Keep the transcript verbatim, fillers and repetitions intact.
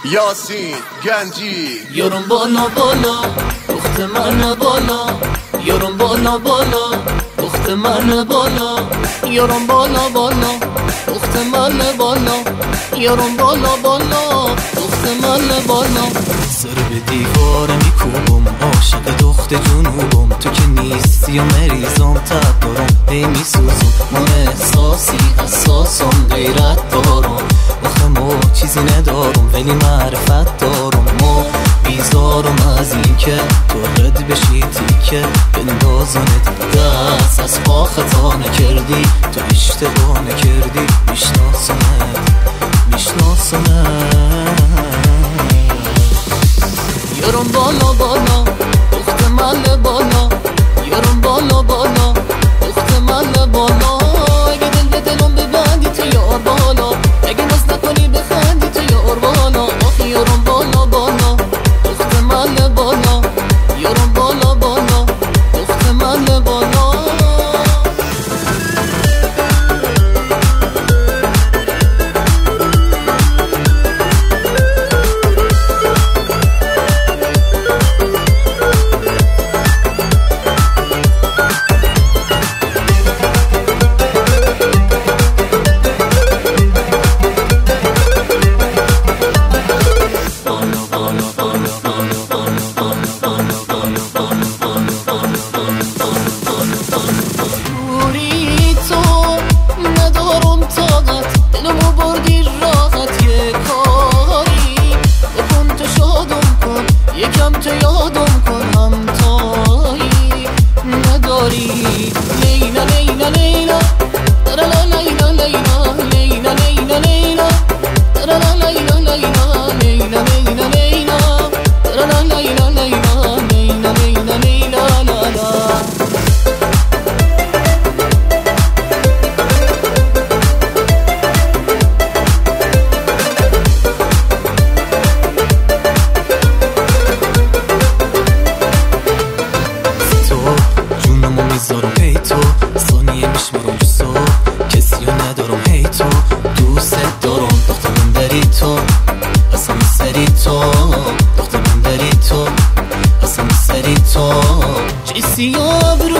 یاسین گنجی یارم بالا بالا دخت من بالا یارم بالا بالا دخت من بالا یارم بالا بالا دخت من بالا یارم بالا بالا دخت من بالا سر به دیوار میکوبم عاشق دخت جنوبم تو که نیستی و مریضم تب دارم هی میسوزم من احساسی حساسم غیرت دارم آخه ما چیزی ندارم ولی معرفت دارم ما بیزارم از این که تو رد بشی تیکه بندازنت دست از پا خطا نکردی تو اشتباه نکردی میشناسمت میشناسمت یارم بالا بالا دخت من بالا یارم بالا بالا دخت من بالا اگه دل به دلم ببندی تو یار بالا اگه ناز نکنی بخندی تو یار بالا آخی یارم بالا بالا دخت من بالا یارم بالا بالا دخت من بالا یکم تو یادم کن همتایی نداری لیلا لیلا لیلا ترلا لیلا لیلا لیلا لیلا لیلا ترلا لیلا لیلا لیلا لیلا لیلا ترلا لیلا لیلا لیلا لیلا لیلا لا لا میذارم هی تو ثانیه میشمارم جو صبح کسی رو ندارم هی تو دوست دارم دختر من داری تو اصلا سری تو دختر من داری تو اصلا سری تو چیسی آبرو